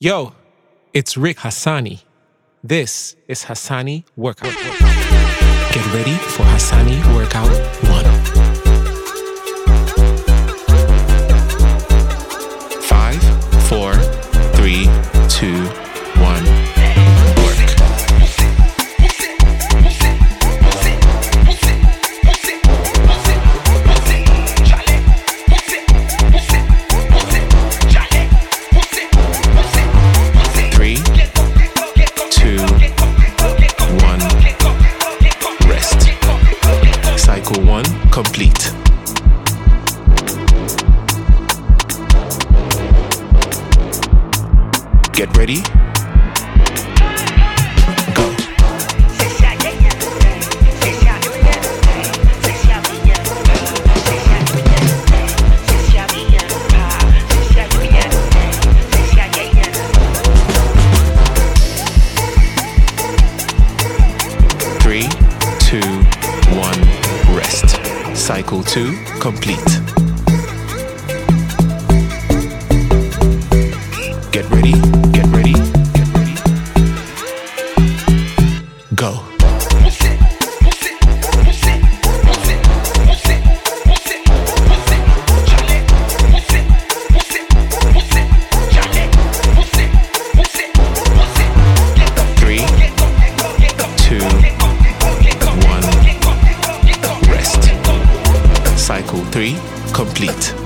Yo, it's Rick Hassani. This is Hassani Workout. Get ready for Hassani Workout 1. 5, 4, 3, 2, 1. Work. 3, 2, 1. Rest. Cycle 1 complete. Get ready. Go. Three, 2, 1, rest. Cycle 2 complete. Get ready, get ready, get ready. Go. 3, 2, 1, rest. Cycle 3 complete.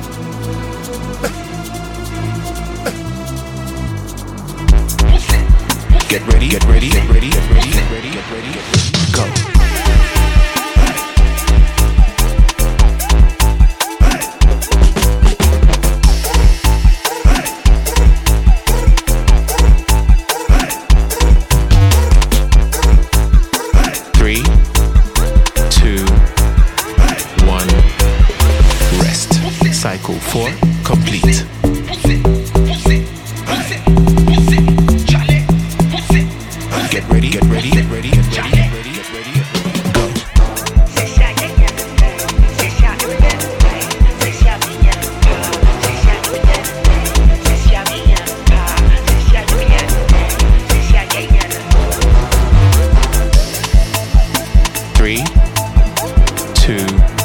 Get ready, get ready, get ready, get ready, get ready, get ready, get ready. Go. 3, 2, 1, rest. Cycle 4 complete. Get ready, get ready, get ready, get ready, get ready, get ready, get ready. Go. 3, 2,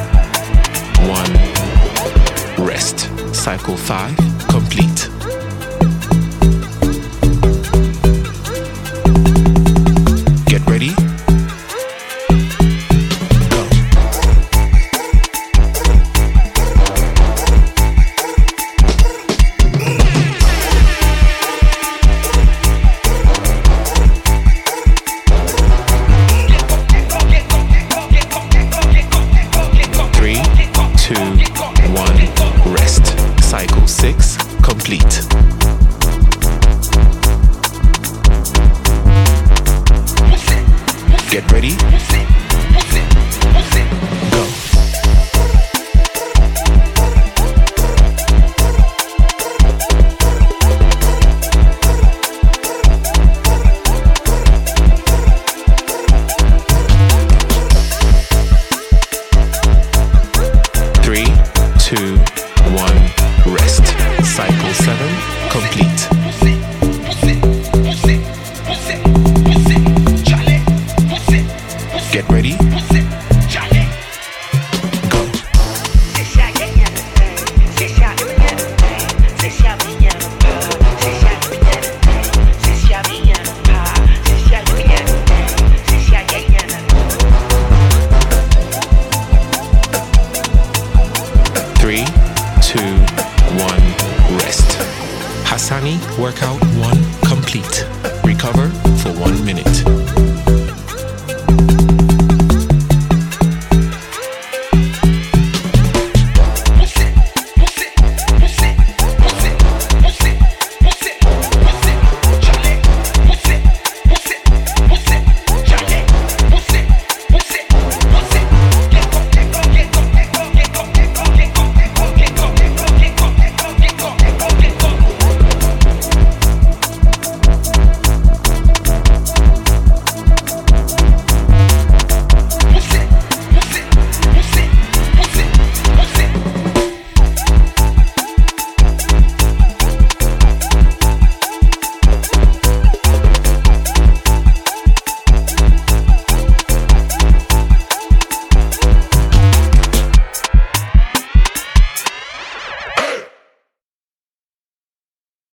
1, rest. Cycle 5 complete. Get ready. Go. 3, 2, 1, rest. Cycle 6 complete. Get ready. Go. 3, 2, 1, rest. Cycle 7 complete. Get ready. Go. 3, 2, 1, rest. Hassani Workout 1 complete. Recover for 1 minute.